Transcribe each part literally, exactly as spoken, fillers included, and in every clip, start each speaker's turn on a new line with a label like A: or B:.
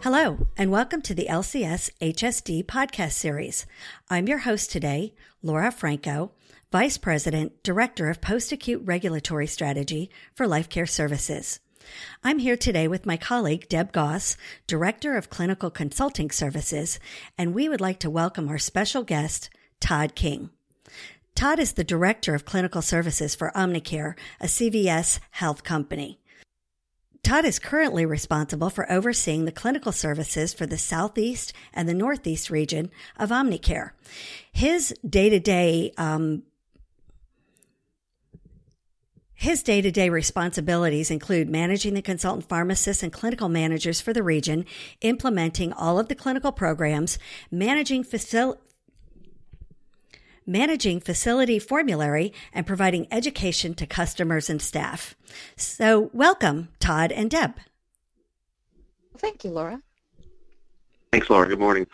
A: Hello, and welcome to the L C S H S D podcast series. I'm your host today, Laura Franco, Vice President, Director of Post-Acute Regulatory Strategy for Life Care Services. I'm here today with my colleague, Deb Goss, Director of Clinical Consulting Services, and we would like to welcome our special guest, Todd King. Todd is the Director of Clinical Services for Omnicare, a C V S health company. Todd is currently responsible for overseeing the clinical services for the Southeast and the Northeast region of Omnicare. His day-to-day um, His day-to-day responsibilities include managing the consultant pharmacists and clinical managers for the region, implementing all of the clinical programs, managing facility managing facility formulary, and providing education to customers and staff. So welcome, Todd and Deb.
B: Thank you, Laura.
C: Thanks, Laura. Good morning.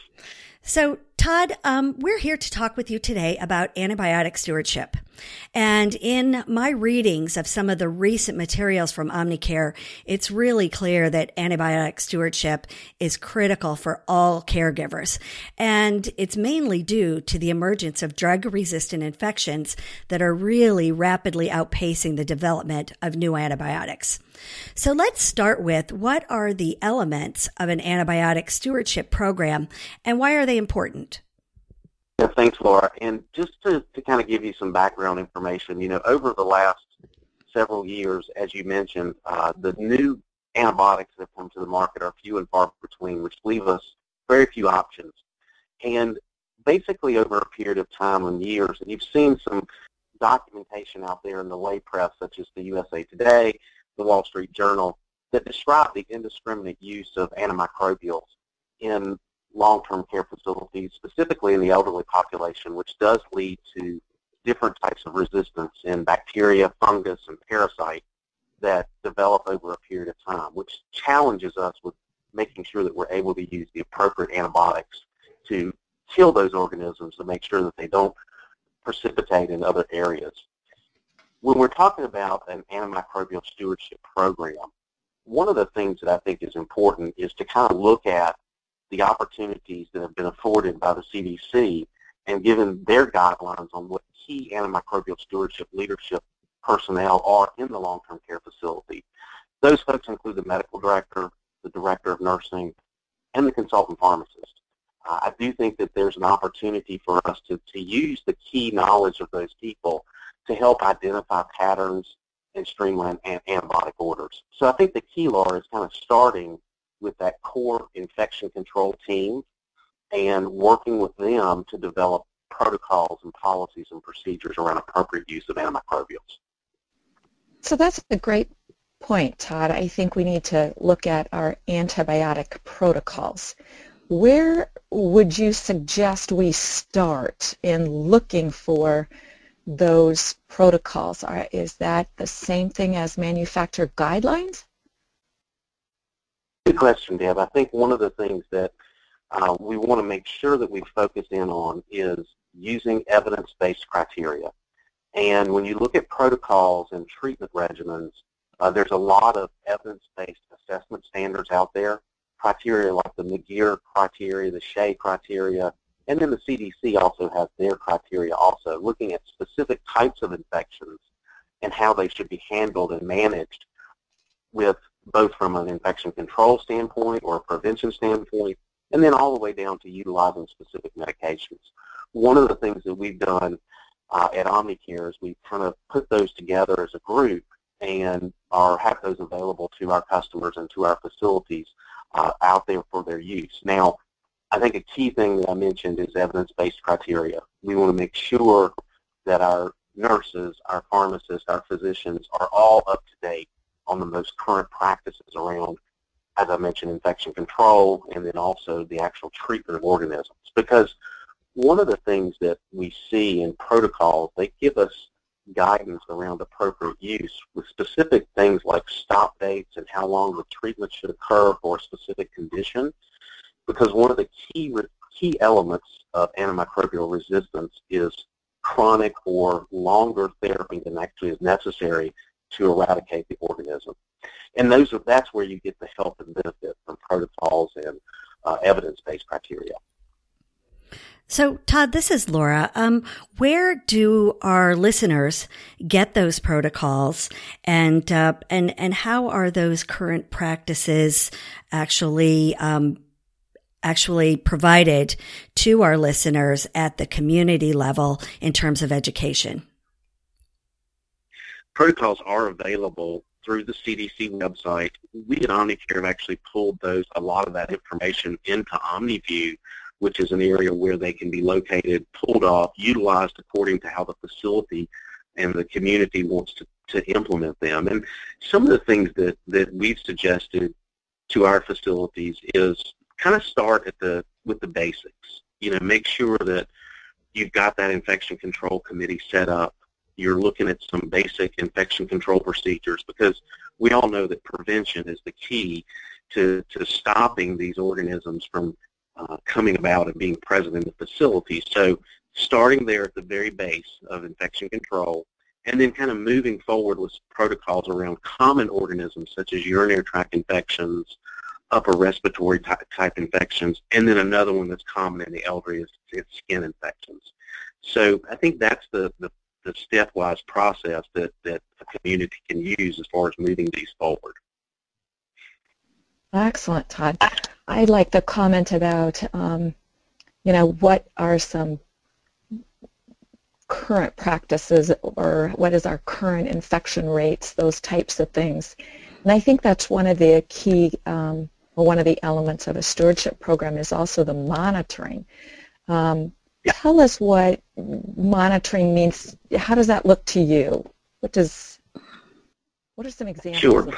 A: So, Todd, um, we're here to talk with you today about antibiotic stewardship. And in my readings of some of the recent materials from Omnicare, it's really clear that antibiotic stewardship is critical for all caregivers. And it's mainly due to the emergence of drug-resistant infections that are really rapidly outpacing the development of new antibiotics. So let's start with, what are the elements of an antibiotic stewardship program and why are they important?
C: Yeah, thanks, Laura. And just to, to kind of give you some background information, you know, over the last several years, as you mentioned, uh, the new antibiotics that have come to the market are few and far between, which leave us very few options. And basically over a period of time and years, and you've seen some documentation out there in the lay press, such as the U S A Today, the Wall Street Journal, that describe the indiscriminate use of antimicrobials in long-term care facilities, specifically in the elderly population, which does lead to different types of resistance in bacteria, fungus, and parasite that develop over a period of time, which challenges us with making sure that we're able to use the appropriate antibiotics to kill those organisms to make sure that they don't precipitate in other areas. When we're talking about an antimicrobial stewardship program, one of the things that I think is important is to kind of look at the opportunities that have been afforded by the C D C and given their guidelines on what key antimicrobial stewardship leadership personnel are in the long-term care facility. Those folks include the medical director, the director of nursing, and the consultant pharmacist. Uh, I do think that there's an opportunity for us to, to use the key knowledge of those people to help identify patterns and streamline an- antibiotic orders. So I think the key, Laura, is kind of starting with that core infection control team and working with them to develop protocols and policies and procedures around appropriate use of antimicrobials.
B: So that's a great point, Todd. I think we need to look at our antibiotic protocols. Where would you suggest we start in looking for those protocols? Are, is that the same thing as manufacturer guidelines?
C: Good question, Deb. I think one of the things that uh, we want to make sure that we focus in on is using evidence-based criteria. And when you look at protocols and treatment regimens, uh, there's a lot of evidence-based assessment standards out there, criteria like the McGeer criteria, the Shea criteria, and then the C D C also has their criteria also, looking at specific types of infections and how they should be handled and managed, with both from an infection control standpoint or a prevention standpoint, and then all the way down to utilizing specific medications. One of the things that we've done uh, at Omnicare is we've kind of put those together as a group and are have those available to our customers and to our facilities uh, out there for their use. Now, I think a key thing that I mentioned is evidence-based criteria. We want to make sure that our nurses, our pharmacists, our physicians are all up to date on the most current practices around, as I mentioned, infection control and then also the actual treatment of organisms. Because one of the things that we see in protocols, they give us guidance around appropriate use with specific things like stop dates and how long the treatment should occur for a specific condition. Because one of the key key elements of antimicrobial resistance is chronic or longer therapy than actually is necessary to eradicate the organism. And those are, that's where you get the help and benefit from protocols and uh, evidence-based criteria.
A: So, Todd, this is Laura. Um, where do our listeners get those protocols, and uh, and and how are those current practices actually um, actually provided to our listeners at the community level in terms of education?
C: Protocols are available through the C D C website. We at Omnicare have actually pulled those a lot of that information into OmniView, which is an area where they can be located, pulled off, utilized according to how the facility and the community wants to, to implement them. And some of the things that, that we've suggested to our facilities is kind of start at the with the basics. You know, make sure that you've got that infection control committee set up. You're looking at some basic infection control procedures, because we all know that prevention is the key to, to stopping these organisms from uh, coming about and being present in the facility. So starting there at the very base of infection control, and then kind of moving forward with protocols around common organisms such as urinary tract infections, upper respiratory type, type infections, and then another one that's common in the elderly is, is skin infections. So I think that's the, the the stepwise process that, that a community can use as far as moving these forward.
B: Excellent, Todd. I like the comment about, um, you know, what are some current practices, or what is our current infection rates, those types of things. And I think that's one of the key, um, or one of the elements of a stewardship program is also the monitoring. Um, Tell us what monitoring means. How does that look to you? What does? What are some examples?
C: Sure.
B: Of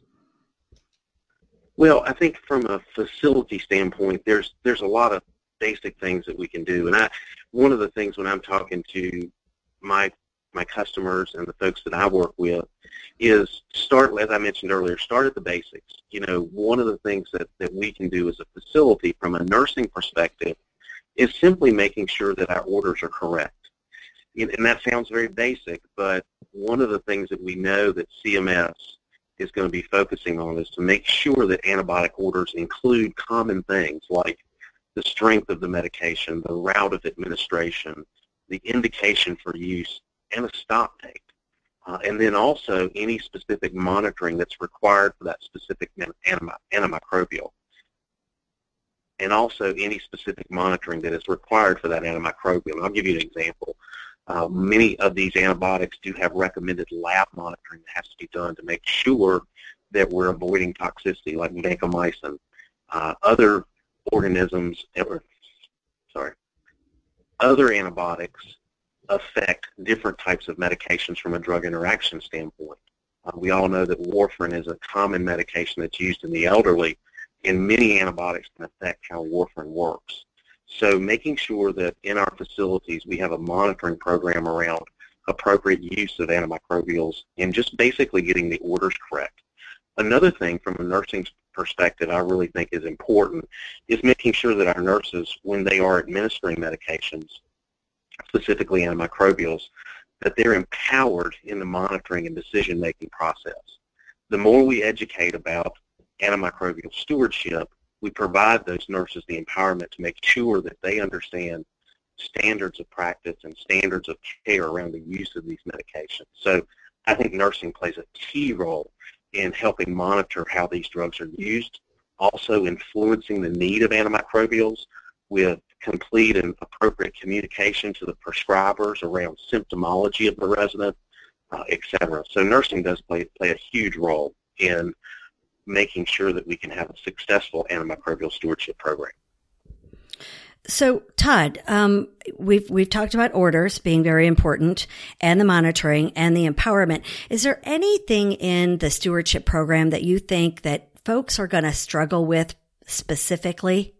C: well, I think from a facility standpoint, there's there's a lot of basic things that we can do. And I, one of the things when I'm talking to my my customers and the folks that I work with is start, as I mentioned earlier, start at the basics. You know, one of the things that, that we can do as a facility from a nursing perspective is simply making sure that our orders are correct. And that sounds very basic, but one of the things that we know that C M S is going to be focusing on is to make sure that antibiotic orders include common things like the strength of the medication, the route of administration, the indication for use, and a stop date. Uh, and then also any specific monitoring that's required for that specific antimicrobial. And also any specific monitoring that is required for that antimicrobial. And I'll give you an example. Uh, many of these antibiotics do have recommended lab monitoring that has to be done to make sure that we're avoiding toxicity, like vancomycin. Uh, other organisms, or, sorry, other antibiotics affect different types of medications from a drug interaction standpoint. Uh, we all know that warfarin is a common medication that's used in the elderly, and many antibiotics can affect how warfarin works. So making sure that in our facilities we have a monitoring program around appropriate use of antimicrobials and just basically getting the orders correct. Another thing from a nursing perspective I really think is important is making sure that our nurses, when they are administering medications, specifically antimicrobials, that they're empowered in the monitoring and decision-making process. The more we educate about antimicrobial stewardship, we provide those nurses the empowerment to make sure that they understand standards of practice and standards of care around the use of these medications. So I think nursing plays a key role in helping monitor how these drugs are used, also influencing the need of antimicrobials with complete and appropriate communication to the prescribers around symptomology of the resident, uh, et cetera. So nursing does play, play a huge role in making sure that we can have a successful antimicrobial stewardship program.
A: So, Todd, um, we've we've talked about orders being very important, and the monitoring and the empowerment. Is there anything in the stewardship program that you think that folks are going to struggle with specifically?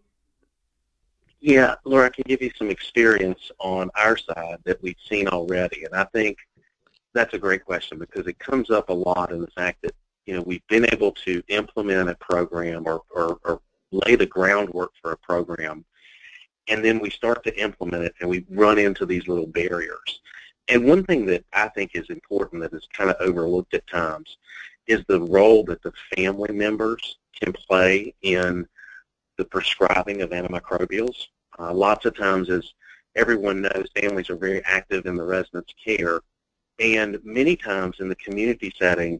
C: Yeah, Laura, I can give you some experience on our side that we've seen already, and I think that's a great question because it comes up a lot in the fact that, you know, we've been able to implement a program or, or, or lay the groundwork for a program, and then we start to implement it and we run into these little barriers. And one thing that I think is important that is kind of overlooked at times is the role that the family members can play in the prescribing of antimicrobials. Uh, lots of times, as everyone knows, families are very active in the resident's care, and many times in the community setting,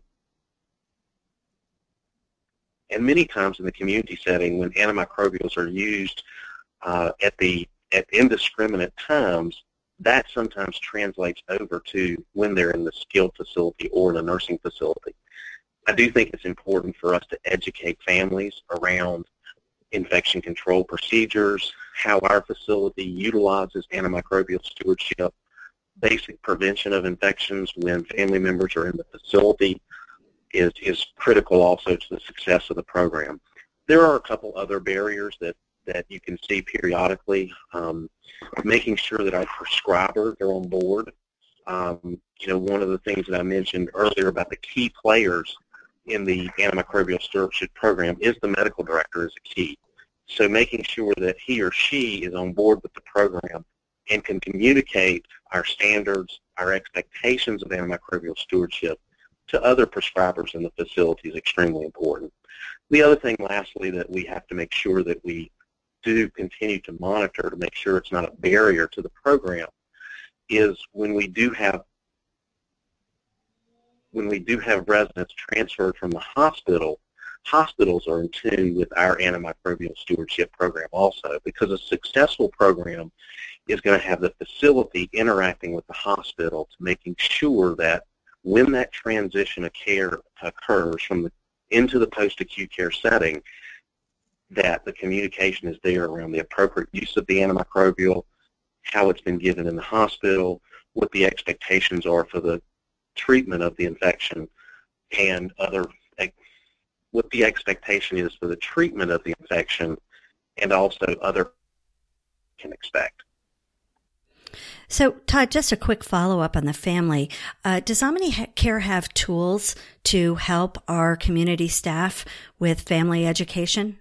C: and many times in the community setting when antimicrobials are used uh, at the at indiscriminate times, that sometimes translates over to when they're in the skilled facility or the nursing facility. I do think it's important for us to educate families around infection control procedures, how our facility utilizes antimicrobial stewardship, basic prevention of infections when family members are in the facility is, is critical also to the success of the program. There are a couple other barriers that, that you can see periodically, um, making sure that our prescribers are on board. Um, you know, one of the things that I mentioned earlier about the key players in the antimicrobial stewardship program is the medical director is a key. So making sure that he or she is on board with the program and can communicate our standards, our expectations of antimicrobial stewardship to other prescribers in the facility is extremely important. The other thing, lastly, that we have to make sure that we do continue to monitor to make sure it's not a barrier to the program is when we do have when we do have residents transferred from the hospital, hospitals are in tune with our antimicrobial stewardship program also, because a successful program is going to have the facility interacting with the hospital to making sure that when that transition of care occurs from the into the post-acute care setting, that the communication is there around the appropriate use of the antimicrobial, how it's been given in the hospital, what the expectations are for the treatment of the infection, and other what the expectation is for the treatment of the infection, and also other can expect.
A: So, Todd, just a quick follow-up on the family. Uh, does Omnicare have tools to help our community staff with family education?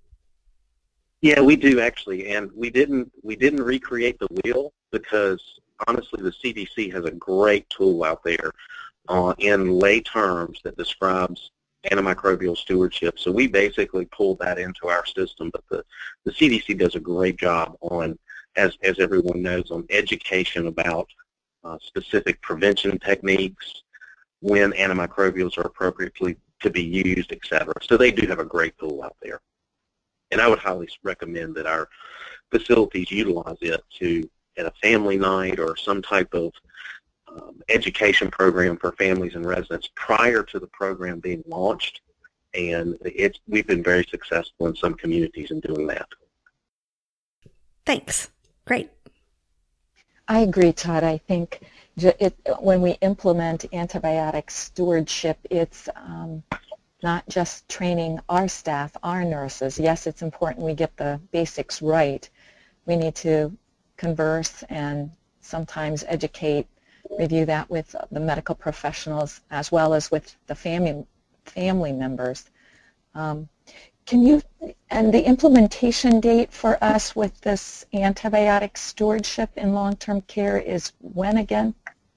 C: Yeah, we do actually, and we didn't we didn't recreate the wheel because honestly, the C D C has a great tool out there uh, in lay terms that describes antimicrobial stewardship. So we basically pulled that into our system, but the, the C D C does a great job on, as, as everyone knows, on education about uh, specific prevention techniques, when antimicrobials are appropriately to be used, et cetera. So they do have a great tool out there. And I would highly recommend that our facilities utilize it to, at a family night or some type of um, education program for families and residents prior to the program being launched. And it's, we've been very successful in some communities in doing that.
A: Thanks. Great.
B: I agree, Todd. I think it, when we implement antibiotic stewardship, it's um, not just training our staff, our nurses. Yes, it's important we get the basics right. We need to converse and sometimes educate, review that with the medical professionals as well as with the family family members. Um, can you, and the implementation date for us with this antibiotic stewardship in long-term care is when again?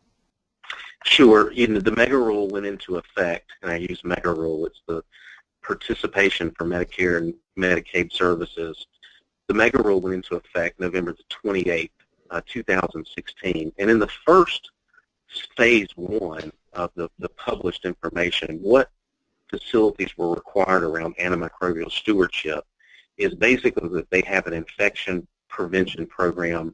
C: Sure. You know, the MEGA rule went into effect, and I use MEGA rule. It's the Participation for Medicare and Medicaid Services. The MEGA rule went into effect November the twenty-eighth, uh, two thousand sixteen. And in the first phase one of the, the published information, what facilities were required around antimicrobial stewardship is basically that they have an infection prevention program,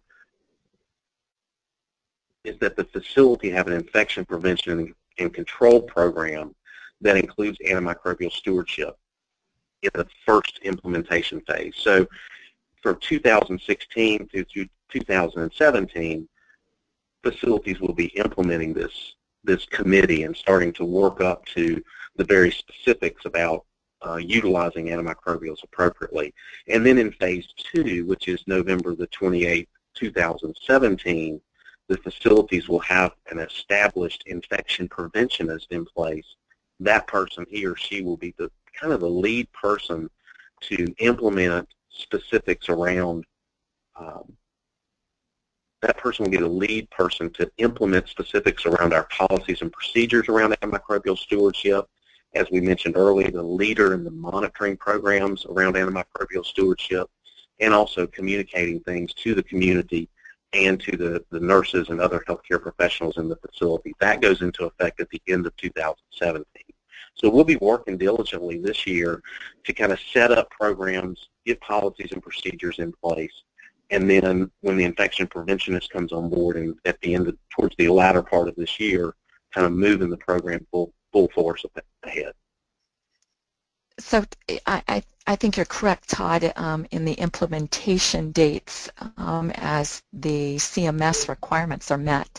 C: is that the facility have an infection prevention and control program that includes antimicrobial stewardship in the first implementation phase. So from two thousand sixteen through two thousand seventeen, facilities will be implementing this, this committee and starting to work up to the very specifics about uh, utilizing antimicrobials appropriately. And then in phase two, which is November the twenty-eighth, two thousand seventeen, the facilities will have an established infection preventionist in place. That person, he or she, will be the kind of the lead person to implement specifics around, um, that person will be the lead person to implement specifics around our policies and procedures around antimicrobial stewardship as we mentioned earlier, the leader in the monitoring programs around antimicrobial stewardship, and also communicating things to the community and to the, the nurses and other healthcare professionals in the facility. That goes into effect at the end of two thousand seventeen. So we'll be working diligently this year to kind of set up programs, get policies and procedures in place, and then when the infection preventionist comes on board and at the end of, towards the latter part of this year, kind of moving the program full, full force ahead.
B: So I, I, I think you're correct, Todd, um, in the implementation dates um, as the C M S requirements are met.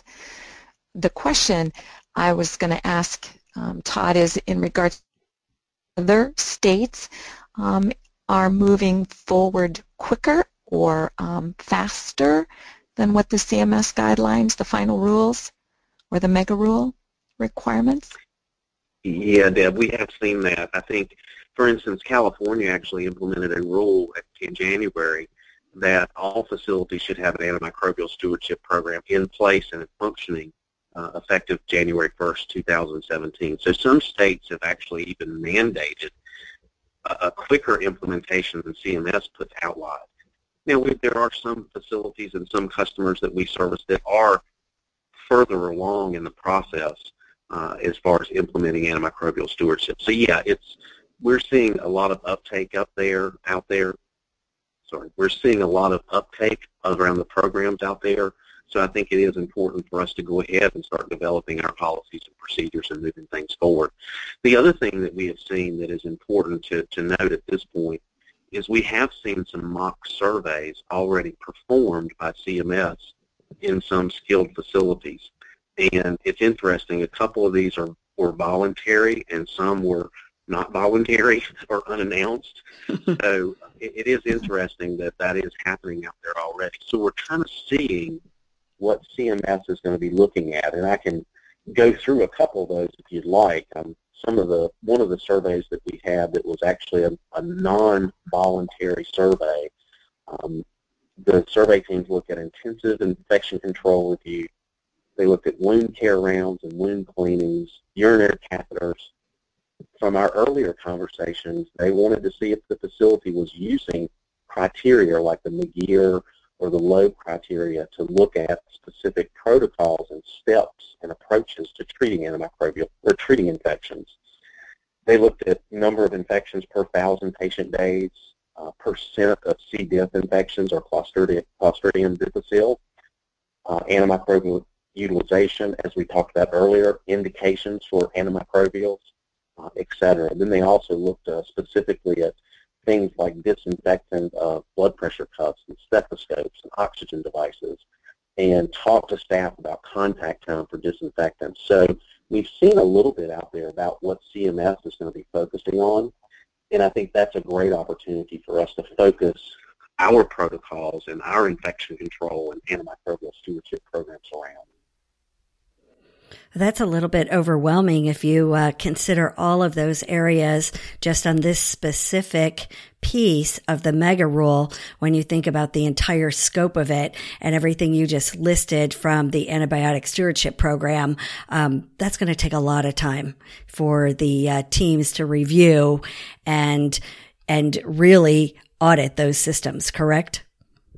B: The question I was going to ask um, Todd is in regards to other states um, are moving forward quicker or um, faster than what the C M S guidelines, the final rules, or the mega rule requirements?
C: Yeah, Deb, we have seen that. I think, for instance, California actually implemented a rule in January that all facilities should have an antimicrobial stewardship program in place and functioning uh, effective January first, two thousand seventeen. So some states have actually even mandated a, a quicker implementation than C M S puts outlined. Now, we, there are some facilities and some customers that we service that are further along in the process uh, as far as implementing antimicrobial stewardship. So, yeah, it's we're seeing a lot of uptake up there, out there. Sorry, we're seeing a lot of uptake around the programs out there. So I think it is important for us to go ahead and start developing our policies and procedures and moving things forward. The other thing that we have seen that is important to, to note at this point is we have seen some mock surveys already performed by C M S in some skilled facilities. And it's interesting, a couple of these are were voluntary and some were not voluntary or unannounced. So it, it is interesting that that is happening out there already. So we're kind of seeing what C M S is going to be looking at, and I can go through a couple of those if you'd like. Um, some of the one of the surveys that we had that was actually a, a non-voluntary survey. Um, the survey teams looked at intensive infection control review. They looked at wound care rounds and wound cleanings, urinary catheters. From our earlier conversations, they wanted to see if the facility was using criteria like the McGear or the Loeb criteria to look at specific protocols and steps and approaches to treating antimicrobial or treating infections. They looked at number of infections per thousand patient days, uh, percent of C. diff infections or Clostridium, Clostridium difficile, uh, antimicrobial utilization, as we talked about earlier, indications for antimicrobials, uh, et cetera. Then they also looked uh, specifically at things like disinfectant uh, blood pressure cuffs and stethoscopes and oxygen devices, and talk to staff about contact time for disinfectants. So we've seen a little bit out there about what C M S is going to be focusing on, and I think that's a great opportunity for us to focus our protocols and our infection control and antimicrobial stewardship programs around.
A: That's a little bit overwhelming if you uh, consider all of those areas just on this specific piece of the mega rule when you think about the entire scope of it and everything you just listed from the antibiotic stewardship program. Um, that's going to take a lot of time for the uh, teams to review and and really audit those systems, correct?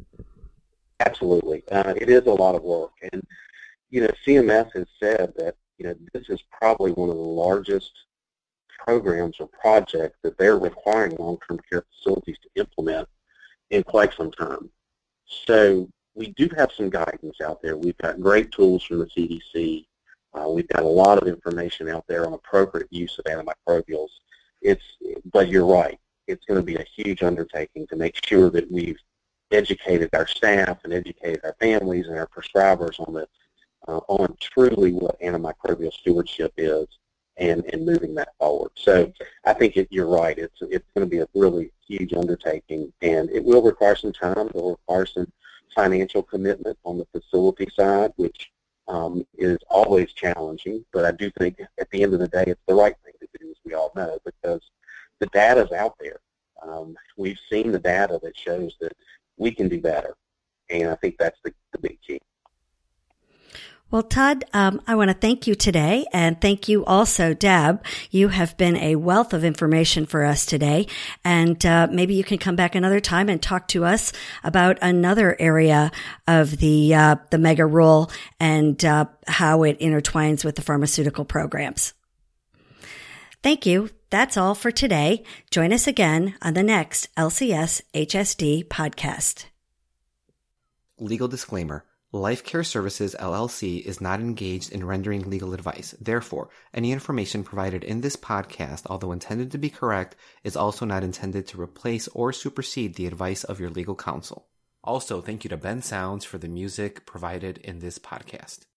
C: Absolutely. Uh, it is a lot of work. And you know, C M S has said that, you know, this is probably one of the largest programs or projects that they're requiring long-term care facilities to implement in quite some time. So we do have some guidance out there. We've got great tools from the C D C. Uh, we've got a lot of information out there on appropriate use of antimicrobials. It's, but you're right. It's going to be a huge undertaking to make sure that we've educated our staff and educated our families and our prescribers on the Uh, on truly what antimicrobial stewardship is and, and moving that forward. So I think it, you're right. It's, it's going to be a really huge undertaking, and it will require some time. It will require some financial commitment on the facility side, which um, is always challenging, but I do think at the end of the day it's the right thing to do, as we all know, because the data is out there. Um, we've seen the data that shows that we can do better, and I think that's the, the big key.
A: Well, Todd, um, I want to thank you today, and thank you also, Deb. You have been a wealth of information for us today, and uh, maybe you can come back another time and talk to us about another area of the uh, the mega rule and uh, how it intertwines with the pharmaceutical programs. Thank you. That's all for today. Join us again on the next L C S H S D podcast.
D: Legal disclaimer. Life Care Services, L L C is not engaged in rendering legal advice. Therefore, any information provided in this podcast, although intended to be correct, is also not intended to replace or supersede the advice of your legal counsel. Also, thank you to Ben Sounds for the music provided in this podcast.